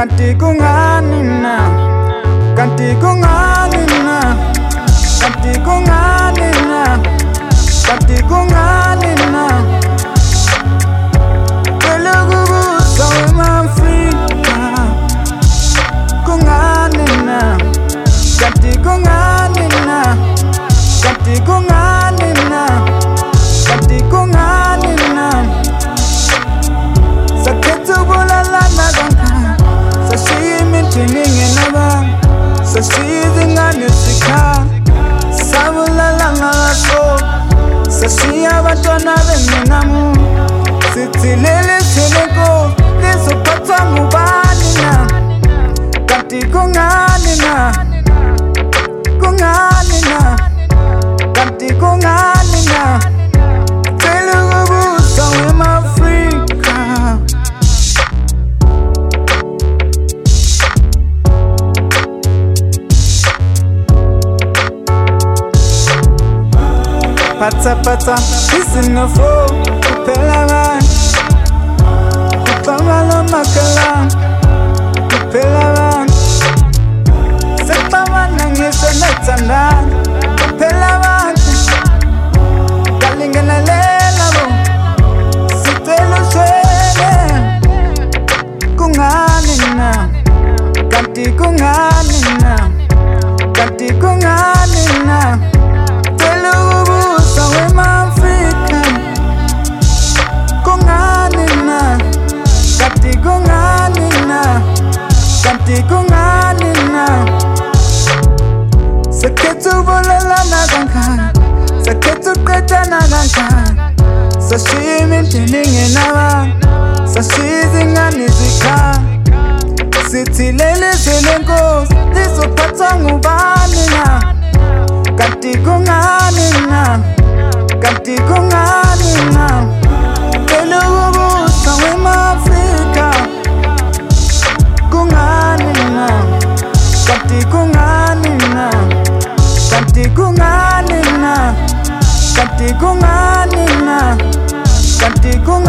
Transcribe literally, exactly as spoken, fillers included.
kanti kungani na, kanti kungani na, kanti kungani na, kanti kungani na. Kulugubusa wema-Afrika, kungani na, kanti kungani na, kanti kungani na, kanti kungani na. Sakhethu bulalana kanka, sashimi tininge naba, sashizi ngane sikha, sabulalana so, sashi abantwana bengenamu, sithilele thileko, lizophathwa ngubani na, kanti kungani na, kungani na, kanti kungani na. Kulugubusa wema-Afrika. Pata pata, isinofo, kupelawan, kupamalo makalan, kupelawan. Sepawan nangisa netandan, kupelawan. Galingana lela mo, sitelo swele. Kungani na, kanti kungani na, kanti kungani na. Kulugubusa wema-Afrika, kungani na, kanti kungani na, kanti kungani na. Sakhethu bulalana kanka, sakhethu qedana kanka, sashimi tininge naba, sashizi ngane zikha, sithilele thileko, lizophathwa ngubani na, kanti kungani na, kanti kungani na. Kulugubusa wema-Afrika, kungani na, kanti kungani na, kanti kungani na, kanti kungani na, kanti kungani.